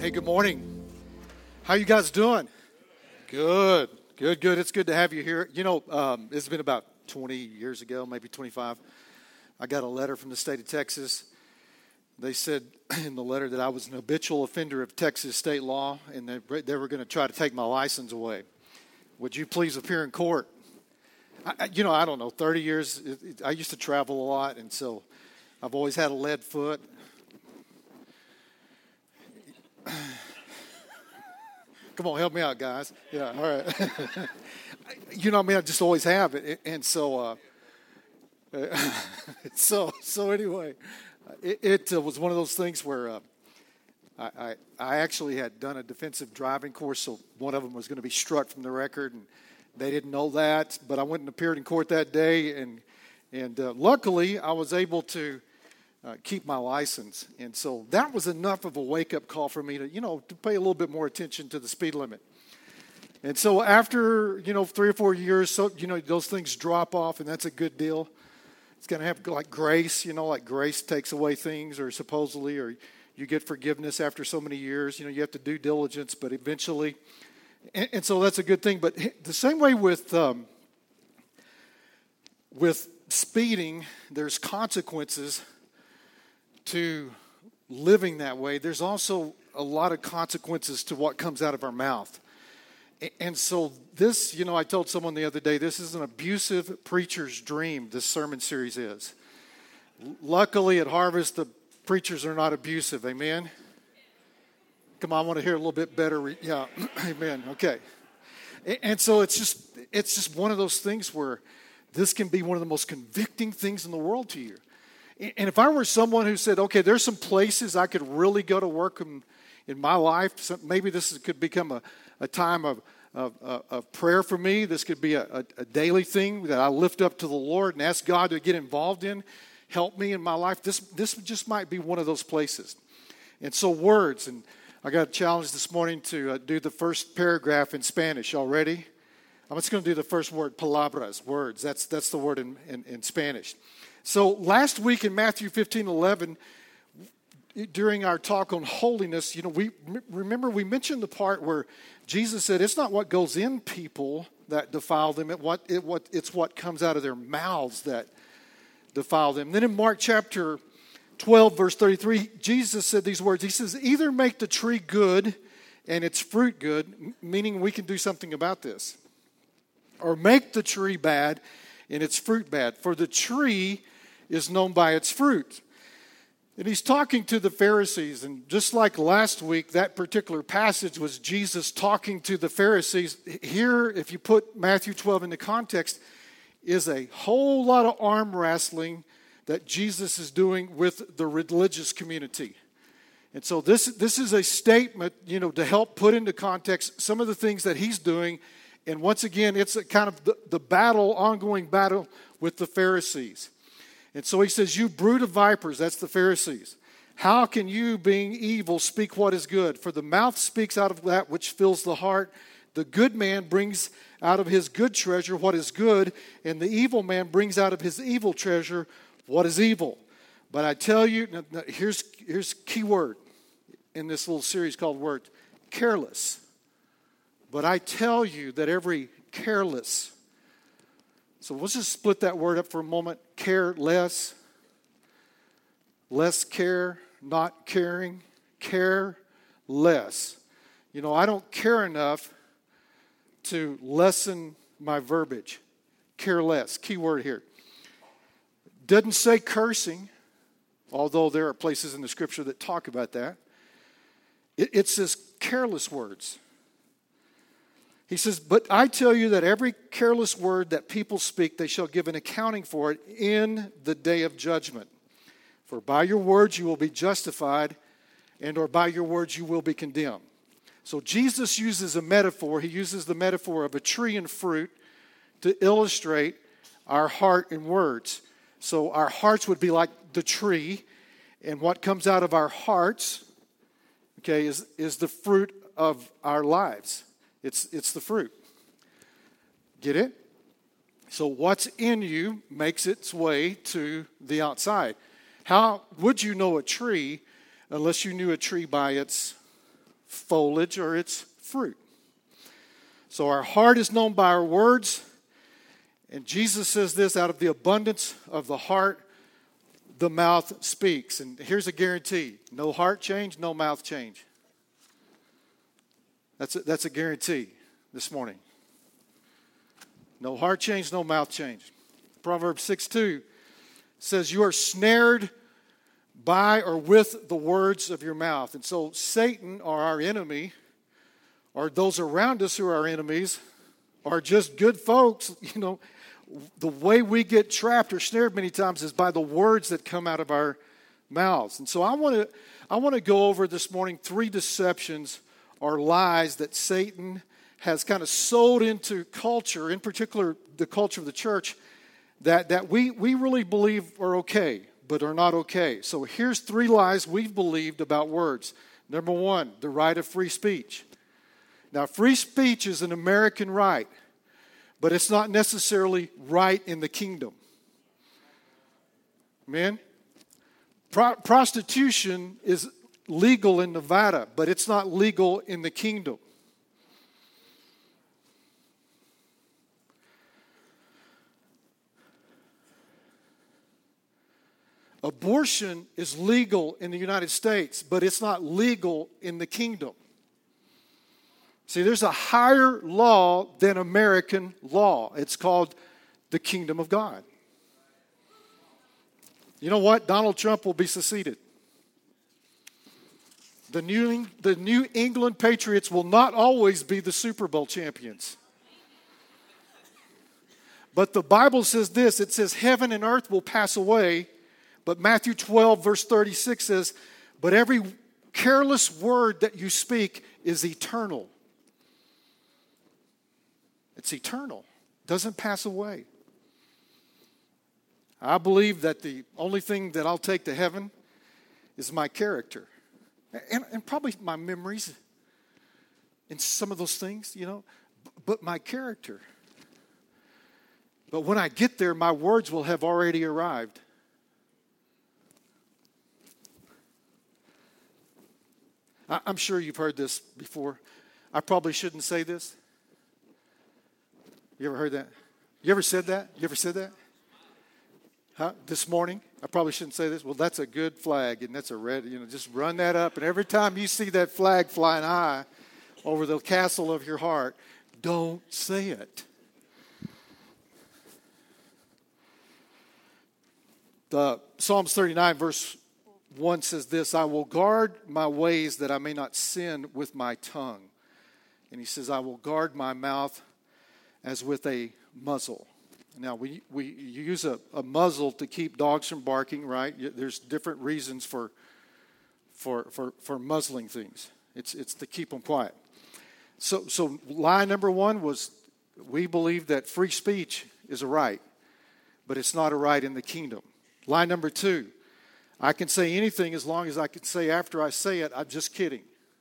Hey, good morning. How you guys doing? Good. It's good to have you here. It's been about 20 years ago, maybe 25. I got a letter from the state of Texas. They said in the letter that I was an habitual offender of Texas state law, and they were going to try to take my license away. Would you please appear in court? I don't know, 30 years. I used to travel a lot, and so I've always had a lead foot. Come on, help me out, guys. Yeah, all right. I just always have it. And so, anyway, it was one of those things where I actually had done a defensive driving course, so one of them was going to be struck from the record, and they didn't know that. But I went and appeared in court that day, and luckily I was able to keep my license. And so that was enough of a wake-up call for me to pay a little bit more attention to the speed limit. And so after, 3 or 4 years, those things drop off, and that's a good deal. It's going to have like grace, like grace takes away things, or supposedly, or you get forgiveness after so many years. You have to do diligence, but eventually. And so that's a good thing. But the same way with speeding, there's consequences to living that way. There's also a lot of consequences to what comes out of our mouth. And so this, I told someone the other day, this is an abusive preacher's dream, this sermon series is. Luckily at Harvest, the preachers are not abusive, amen? Come on, I want to hear a little bit better. Yeah, amen, okay. And so it's just one of those things where this can be one of the most convicting things in the world to you. And if I were someone who said, okay, there's some places I could really go to work in my life, so maybe this could become a time of prayer for me. This could be a daily thing that I lift up to the Lord and ask God to get involved in, help me in my life. This just might be one of those places. And so words, and I got a challenge this morning to do the first paragraph in Spanish. Y'all ready? I'm just going to do the first word, palabras, words. That's the word in Spanish. So last week in Matthew 15:11, during our talk on holiness, we mentioned the part where Jesus said it's not what goes in people that defile them, it's what comes out of their mouths that defile them. Then in Mark chapter 12, verse 33, Jesus said these words. He says, either make the tree good and its fruit good, meaning we can do something about this, or make the tree bad and its fruit bad. For the tree is known by its fruit. And he's talking to the Pharisees, and just like last week, that particular passage was Jesus talking to the Pharisees. Here, if you put Matthew 12 into context, is a whole lot of arm wrestling that Jesus is doing with the religious community. And so this is a statement, to help put into context some of the things that he's doing. And once again, it's a kind of the ongoing battle with the Pharisees. And so he says, you brood of vipers, that's the Pharisees. How can you, being evil, speak what is good? For the mouth speaks out of that which fills the heart. The good man brings out of his good treasure what is good, and the evil man brings out of his evil treasure what is evil. But I tell you, now, here's key word in this little series called Word, careless. But I tell you that every careless. So let's just split that word up for a moment. Careless, less care, not caring, care less. I don't care enough to lessen my verbiage. Care less, key word here. Doesn't say cursing, although there are places in the scripture that talk about that. It says careless words. He says, but I tell you that every careless word that people speak, they shall give an accounting for it in the day of judgment. For by your words you will be justified, or by your words you will be condemned. So Jesus uses a metaphor. He uses the metaphor of a tree and fruit to illustrate our heart and words. So our hearts would be like the tree, and what comes out of our hearts, is the fruit of our lives. It's the fruit. Get it? So what's in you makes its way to the outside. How would you know a tree unless you knew a tree by its foliage or its fruit. So our heart is known by our words. And Jesus says this, out of the abundance of the heart, the mouth speaks. And here's a guarantee. No heart change, no mouth change. That's a guarantee this morning. No heart change, no mouth change. Proverbs 6:2 says, you are snared by or with the words of your mouth. And so Satan, or our enemy, or those around us who are our enemies, are just good folks. You know, the way we get trapped or snared many times is by the words that come out of our mouths. And so I want to go over this morning 3 deceptions or lies that Satan has kind of sold into culture, in particular the culture of the church, that we really believe are okay, but are not okay. So here's 3 lies we've believed about words. Number 1, the right of free speech. Now, free speech is an American right, but it's not necessarily right in the kingdom. Amen? Prostitution is legal in Nevada, but it's not legal in the kingdom. Abortion is legal in the United States, but it's not legal in the kingdom. See, there's a higher law than American law. It's called the kingdom of God. You know what? Donald Trump will be seceded. The New England Patriots will not always be the Super Bowl champions. But the Bible says this, it says heaven and earth will pass away, but Matthew 12 verse 36 says, but every careless word that you speak is eternal. It's eternal. It doesn't pass away. I believe that the only thing that I'll take to heaven is my character. And probably my memories and some of those things, you know, but my character. But when I get there, my words will have already arrived. I'm sure you've heard this before. I probably shouldn't say this. You ever heard that? You ever said that? You ever said that? Huh? This morning? I probably shouldn't say this. Well, that's a good flag, and that's a red, just run that up. And every time you see that flag flying high over the castle of your heart, don't say it. The Psalms 39 verse 1 says this, I will guard my ways that I may not sin with my tongue. And he says, I will guard my mouth as with a muzzle. Now, we use a muzzle to keep dogs from barking, right? There's different reasons for muzzling things. It's to keep them quiet. So lie number 1 was we believe that free speech is a right, but it's not a right in the kingdom. Lie number 2, I can say anything as long as I can say after I say it, I'm just kidding.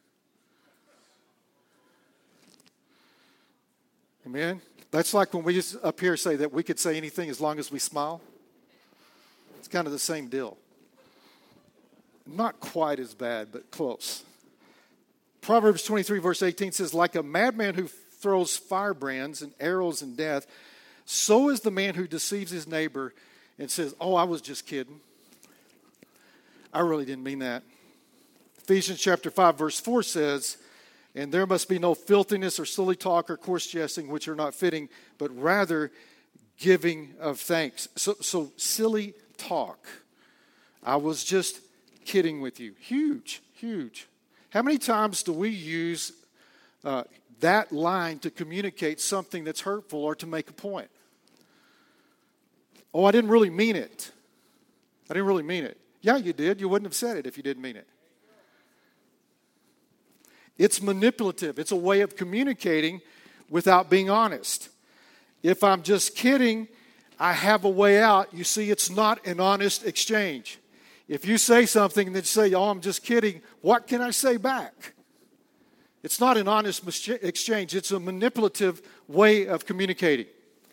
Amen? That's like when we just up here say that we could say anything as long as we smile. It's kind of the same deal. Not quite as bad, but close. Proverbs 23 verse 18 says, like a madman who throws firebrands and arrows in death, so is the man who deceives his neighbor and says, oh, I was just kidding. I really didn't mean that. Ephesians chapter 5 verse 4 says, and there must be no filthiness or silly talk or coarse jesting, which are not fitting, but rather giving of thanks. So silly talk. I was just kidding with you. Huge, huge. How many times do we use that line to communicate something that's hurtful or to make a point? Oh, I didn't really mean it. I didn't really mean it. Yeah, you did. You wouldn't have said it if you didn't mean it. It's manipulative. It's a way of communicating without being honest. If I'm just kidding, I have a way out. You see, it's not an honest exchange. If you say something and then say, oh, I'm just kidding, what can I say back? It's not an honest exchange. It's a manipulative way of communicating.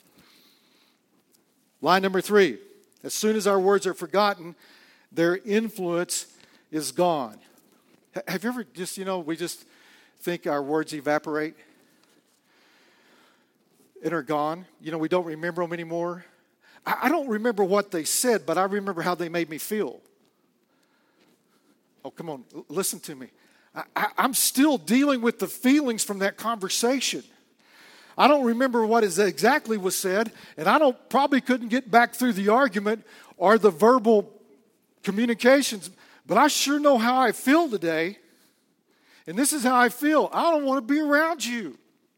Line number 3, as soon as our words are forgotten, their influence is gone. Have you ever think our words evaporate and are gone? You know, we don't remember them anymore. I don't remember what they said, but I remember how they made me feel. Oh, come on, listen to me. I'm still dealing with the feelings from that conversation. I don't remember what exactly was said, and I probably couldn't get back through the argument or the verbal communications, but I sure know how I feel today, and this is how I feel. I don't want to be around you.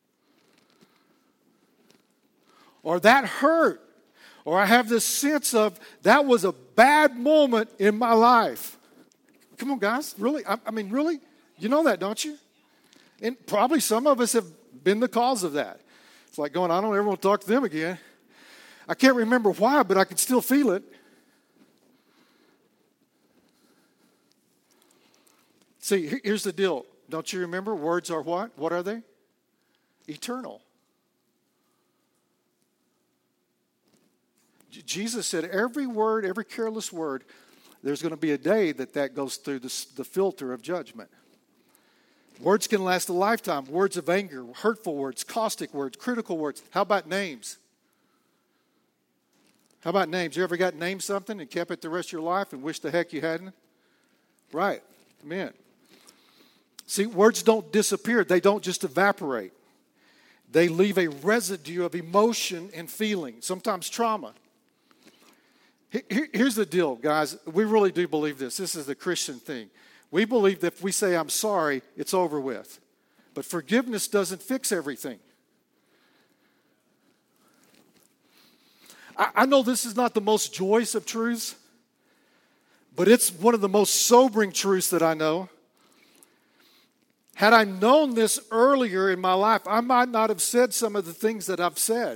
Or that hurt, or I have this sense of that was a bad moment in my life. Come on, guys, really? I mean, really? You know that, don't you? And probably some of us have been the cause of that. It's like going, I don't ever want to talk to them again. I can't remember why, but I can still feel it. See, here's the deal. Don't you remember? Words are what? What are they? Eternal. Jesus said every word, every careless word, there's going to be a day that goes through the filter of judgment. Words can last a lifetime. Words of anger, hurtful words, caustic words, critical words. How about names? How about names? You ever got named something and kept it the rest of your life and wished the heck you hadn't? Right. Amen. See, words don't disappear. They don't just evaporate. They leave a residue of emotion and feeling, sometimes trauma. Here's the deal, guys. We really do believe this. This is the Christian thing. We believe that if we say, I'm sorry, it's over with. But forgiveness doesn't fix everything. I know this is not the most joyous of truths, but it's one of the most sobering truths that I know. Had I known this earlier in my life, I might not have said some of the things that I've said.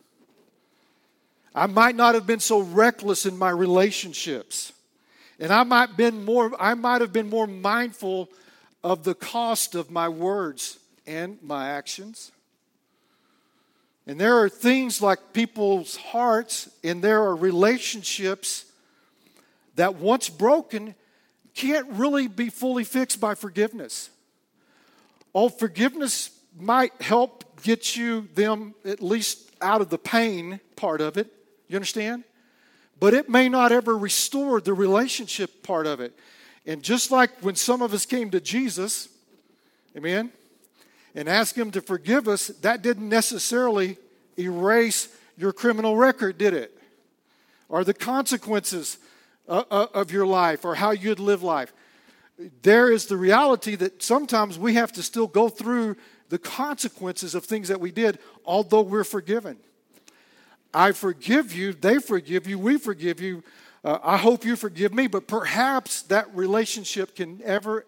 I might not have been so reckless in my relationships. And I might have been more mindful of the cost of my words and my actions. And there are things like people's hearts, and there are relationships that once broken can't really be fully fixed by forgiveness. Oh, forgiveness might help get them at least out of the pain part of it. You understand? But it may not ever restore the relationship part of it. And just like when some of us came to Jesus, amen, and asked Him to forgive us, that didn't necessarily erase your criminal record, did it? Or the consequences of your life or how you'd live life. There is the reality that sometimes we have to still go through the consequences of things that we did, although we're forgiven. I forgive you, they forgive you, we forgive you. I hope you forgive me, but perhaps that relationship can never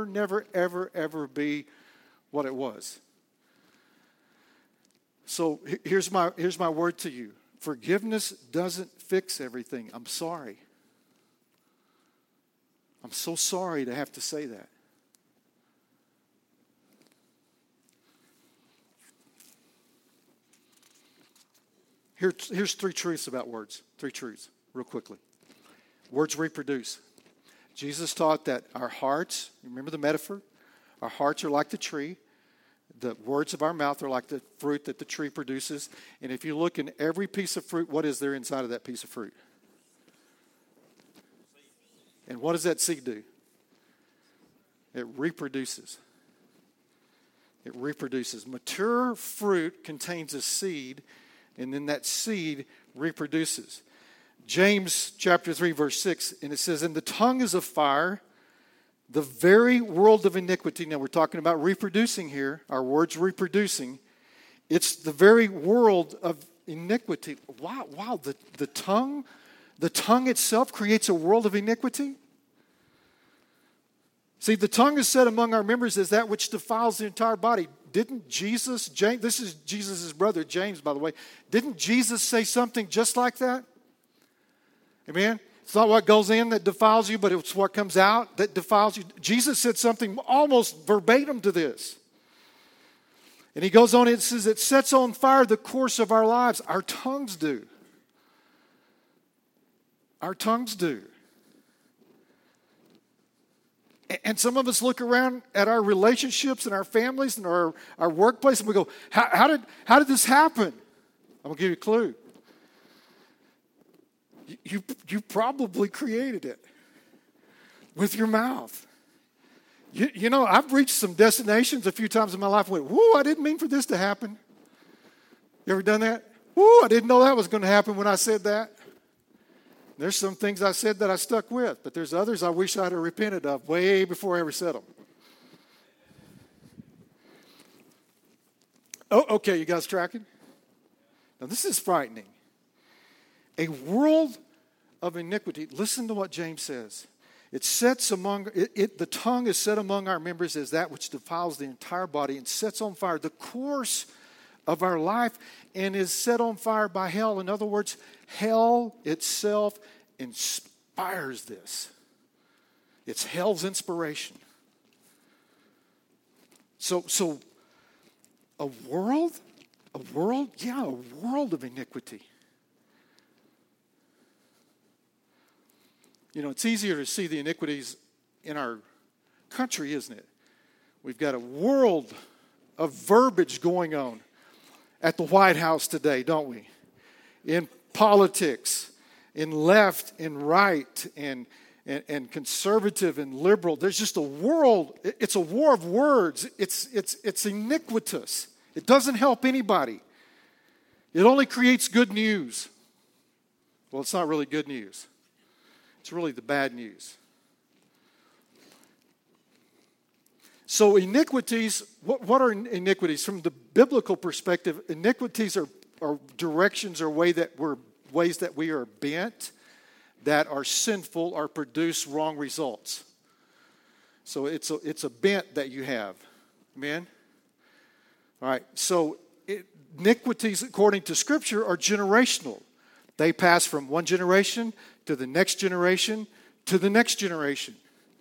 be what it was. So here's my word to you. Forgiveness doesn't fix everything. I'm sorry. I'm so sorry to have to say that. Here's three truths about words. Three truths, real quickly. Words reproduce. Jesus taught that our hearts, remember the metaphor? Our hearts are like the tree. The words of our mouth are like the fruit that the tree produces. And if you look in every piece of fruit, what is there inside of that piece of fruit? And what does that seed do? It reproduces. It reproduces. Mature fruit contains a seed, and then that seed reproduces. James chapter 3, verse 6, and it says, and the tongue is a fire, the very world of iniquity. Now we're talking about reproducing here, our words reproducing. It's the very world of iniquity. Wow, the tongue itself creates a world of iniquity? See, the tongue is said among our members as that which defiles the entire body. Didn't Jesus, James, this is Jesus' brother, James, by the way. Didn't Jesus say something just like that? Amen? It's not what goes in that defiles you, but it's what comes out that defiles you. Jesus said something almost verbatim to this. And he goes on, it says, it sets on fire the course of our lives. Our tongues do. Our tongues do. And some of us look around at our relationships and our families and our workplace and we go, how did this happen? I'm going to give you a clue. You probably created it with your mouth. You know, I've reached some destinations a few times in my life and went, whoo, I didn't mean for this to happen. You ever done that? Whoo, I didn't know that was going to happen when I said that. There's some things I said that I stuck with, but there's others I wish I'd have repented of way before I ever said them. Oh, okay, you guys tracking? Now, this is frightening. A world of iniquity. Listen to what James says. The tongue is set among our members as that which defiles the entire body and sets on fire the course of our life and is set on fire by hell. In other words, hell itself inspires this. It's hell's inspiration. So a world of iniquity. You know, it's easier to see the iniquities in our country, isn't it? We've got a world of verbiage going on at the White House today, don't we? In politics, in left and right, and conservative and liberal. There's just a world. It's a war of words. It's iniquitous. It doesn't help anybody. It only creates good news. Well, it's not really good news. It's really the bad news. So iniquities, what are iniquities? From the biblical perspective, iniquities are directions or ways that we are bent, that are sinful or produce wrong results. So it's a bent that you have. Amen? All right, so iniquities, according to Scripture, are generational. They pass from one generation to the next generation to the next generation.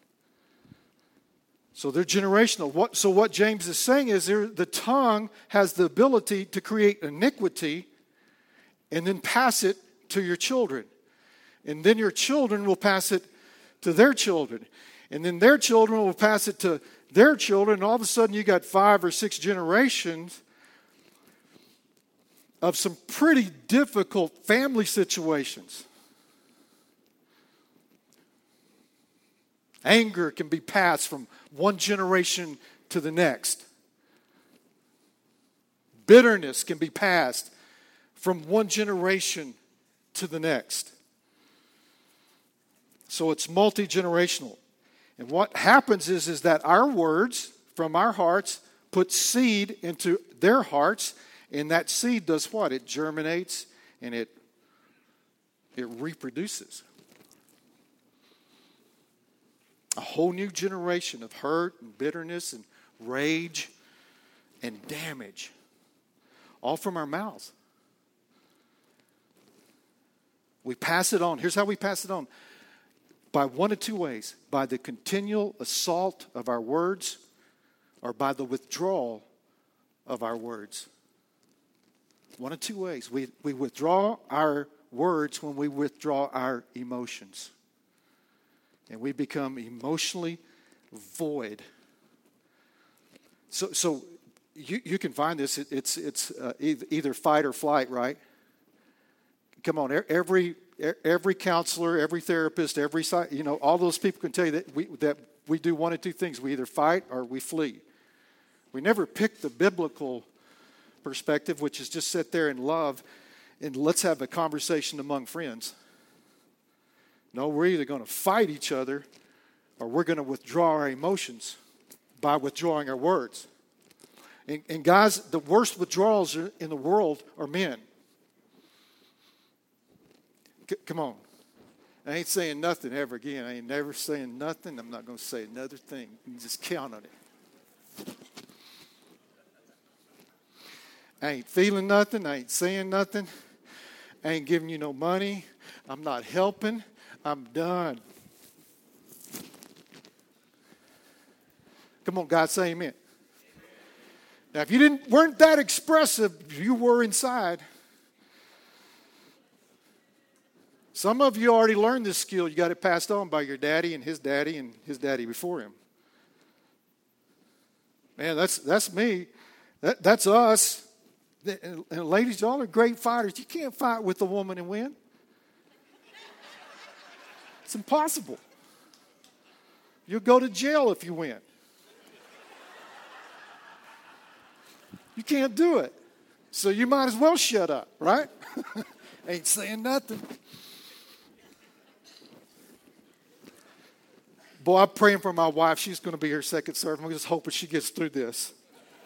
So they're generational. So what James is saying is the tongue has the ability to create iniquity and then pass it to your children. And then your children will pass it to their children. And then their children will pass it to their children. And all of a sudden you got 5 or 6 generations of some pretty difficult family situations. Anger can be passed from one generation to the next. Bitterness can be passed from one generation to the next. So it's multi-generational. And what happens is that our words from our hearts put seed into their hearts, and that seed does what? It germinates and it reproduces. A whole new generation of hurt and bitterness and rage and damage. All from our mouths. We pass it on. Here's how we pass it on. By one of two ways. By the continual assault of our words or by the withdrawal of our words. One of two ways. We withdraw our words when we withdraw our emotions. And we become emotionally void. So you can find this. It's either fight or flight, right? Come on, every counselor, every therapist, all those people can tell you that we do one of two things: we either fight or we flee. We never pick the biblical perspective, which is just sit there and love, and let's have a conversation among friends. No, we're either going to fight each other or we're going to withdraw our emotions by withdrawing our words. And guys, the worst withdrawals in the world are men. Come on. I ain't saying nothing ever again. I ain't never saying nothing. I'm not going to say another thing. You can just count on it. I ain't feeling nothing. I ain't saying nothing. I ain't giving you no money. I'm not helping. I'm done. Come on, God, say amen. Now, if you weren't that expressive, you were inside. Some of you already learned this skill. You got it passed on by your daddy and his daddy before him. Man, that's me. That's us. And ladies, y'all are great fighters. You can't fight with a woman and win. It's impossible. You'll go to jail if you win. You can't do it. So you might as well shut up, right? Ain't saying nothing. Boy, I'm praying for my wife. She's going to be her second serve. I'm just hoping she gets through this.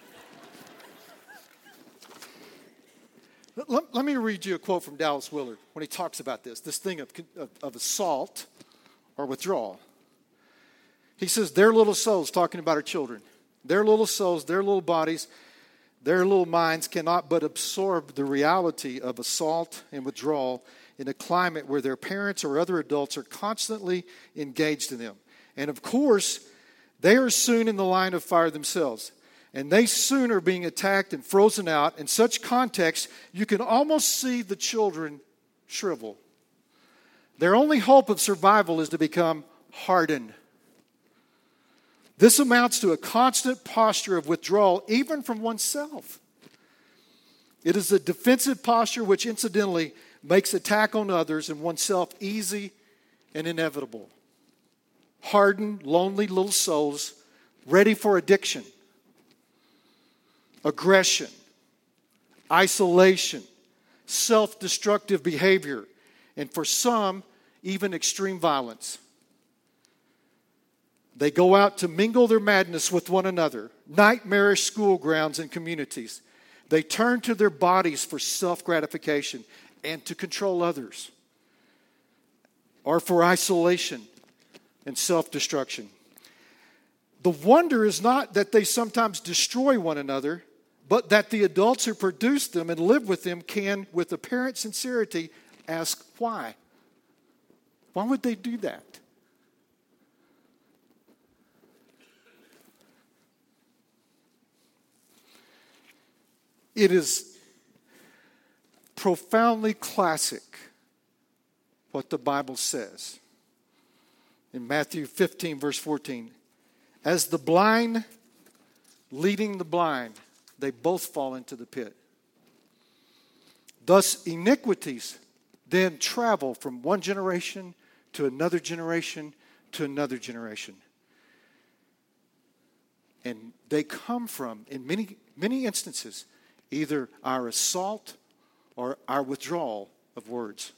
Let me read you a quote from Dallas Willard when he talks about this thing of assault or withdrawal. He says, their little souls, talking about our children, their little souls, their little bodies, their little minds cannot but absorb the reality of assault and withdrawal in a climate where their parents or other adults are constantly engaged in them. And of course, they are soon in the line of fire themselves. And they soon are being attacked and frozen out. In such context, you can almost see the children shrivel. Their only hope of survival is to become hardened. This amounts to a constant posture of withdrawal, even from oneself. It is a defensive posture which incidentally makes attack on others and oneself easy and inevitable. Hardened, lonely little souls ready for addiction, aggression, isolation, self-destructive behavior, and for some, even extreme violence. They go out to mingle their madness with one another, nightmarish school grounds and communities. They turn to their bodies for self-gratification and to control others, or for isolation and self-destruction. The wonder is not that they sometimes destroy one another, but that the adults who produce them and live with them can, with apparent sincerity, ask why. Why would they do that? It is profoundly classic what the Bible says. In Matthew 15, verse 14, as the blind leading the blind, they both fall into the pit. Thus, iniquities then travel from one generation to another generation to another generation. And they come from, in many instances, either our assault or our withdrawal of words.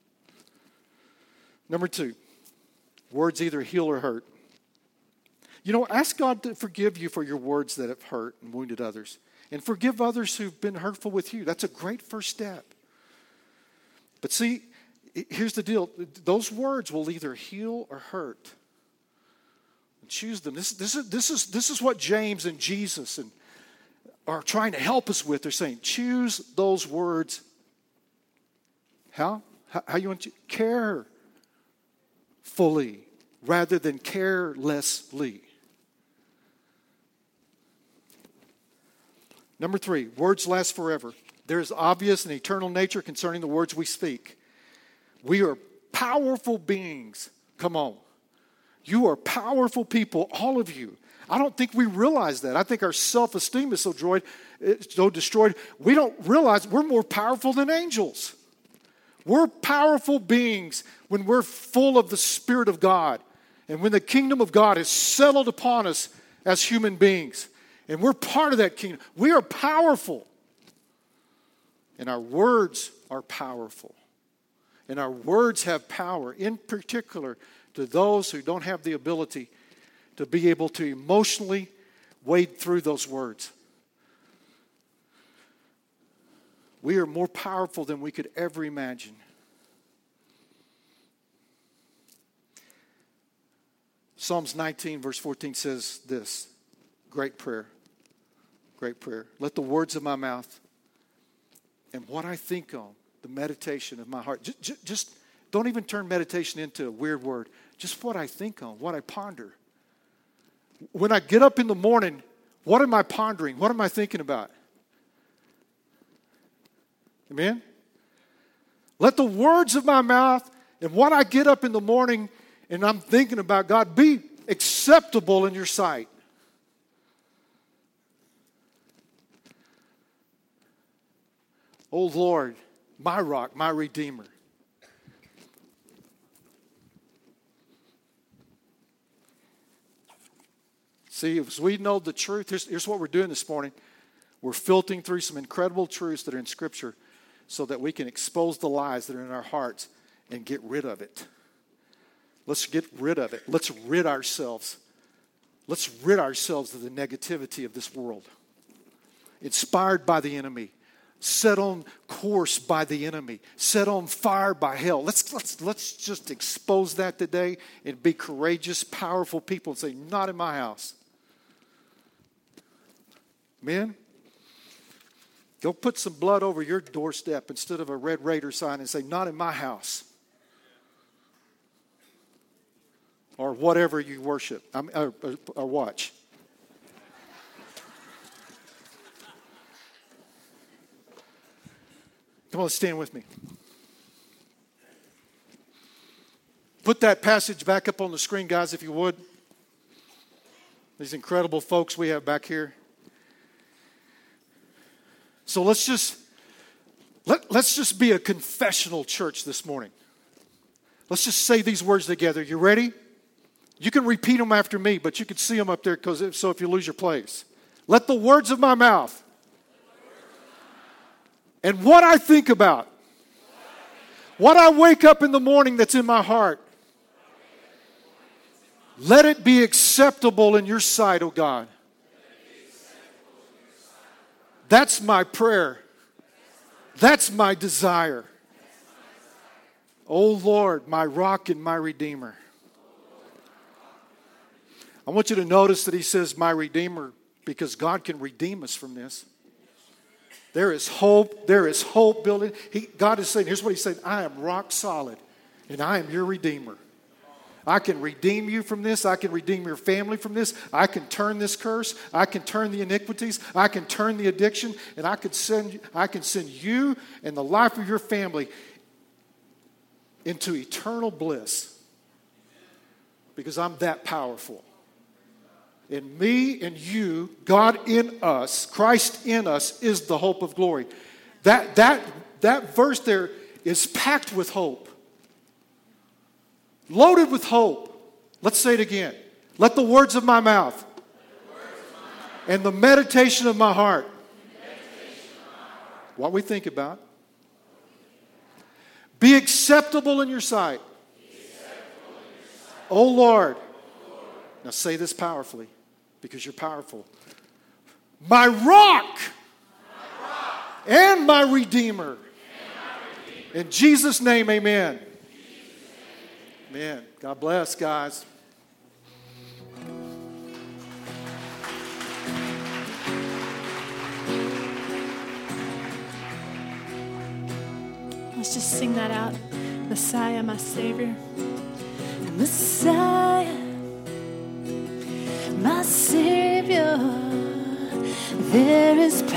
Number 2, words either heal or hurt. You know, ask God to forgive you for your words that have hurt and wounded others. And forgive others who've been hurtful with you. That's a great first step. But see, here's the deal. Those words will either heal or hurt. Choose them. This is what James and Jesus are trying to help us with. They're saying, choose those words. How you want to care fully rather than carelessly. Number 3, words last forever. There is obvious and eternal nature concerning the words we speak. We are powerful beings. Come on. You are powerful people, all of you. I don't think we realize that. I think our self-esteem is so destroyed. We don't realize we're more powerful than angels. We're powerful beings when we're full of the Spirit of God and when the kingdom of God is settled upon us as human beings. And we're part of that kingdom. We are powerful. And our words are powerful. And our words have power, in particular to those who don't have the ability to be able to emotionally wade through those words. We are more powerful than we could ever imagine. Psalms 19, verse 14 says this, great prayer. Great prayer. Let the words of my mouth and what I think on, the meditation of my heart. Just don't even turn meditation into a weird word. Just what I think on, what I ponder. When I get up in the morning, what am I pondering? What am I thinking about? Amen? Let the words of my mouth and what I get up in the morning and I'm thinking about, God, be acceptable in your sight. O Lord, my rock, my redeemer. See, as we know the truth, here's what we're doing this morning. We're filtering through some incredible truths that are in Scripture so that we can expose the lies that are in our hearts and get rid of it. Let's get rid of it. Let's rid ourselves. Let's rid ourselves of the negativity of this world. Inspired by the enemy. Set on course by the enemy. Set on fire by hell. Let's just expose that today and be courageous, powerful people and say, not in my house. Men, go put some blood over your doorstep instead of a Red Raider sign and say, not in my house. Or whatever you worship or watch. Come on, stand with me. Put that passage back up on the screen, guys, if you would. These incredible folks we have back here. So let's just be a confessional church this morning. Let's just say these words together. You ready? You can repeat them after me, but you can see them up there so if you lose your place. Let the words of my mouth and what I think about, what I wake up in the morning that's in my heart, let it be acceptable in your sight, O God. That's my prayer. That's my desire. O Lord, my rock and my redeemer. I want you to notice that he says my redeemer because God can redeem us from this. There is hope. There is hope building. God is saying, here's what he's saying. I am rock solid and I am your redeemer. I can redeem you from this. I can redeem your family from this. I can turn this curse. I can turn the iniquities. I can turn the addiction. And I can send you and the life of your family into eternal bliss. Because I'm that powerful. And me and you, God in us, Christ in us is the hope of glory. That verse there is packed with hope. Loaded with hope. Let's say it again. Let the words of my mouth and the meditation of my heart, what we think about, be acceptable in your sight. O Lord. Now say this powerfully because you're powerful. My rock and my redeemer. In Jesus' name, amen. Amen. God bless, guys. Let's just sing that out. Messiah, my Savior. Messiah, my Savior. There is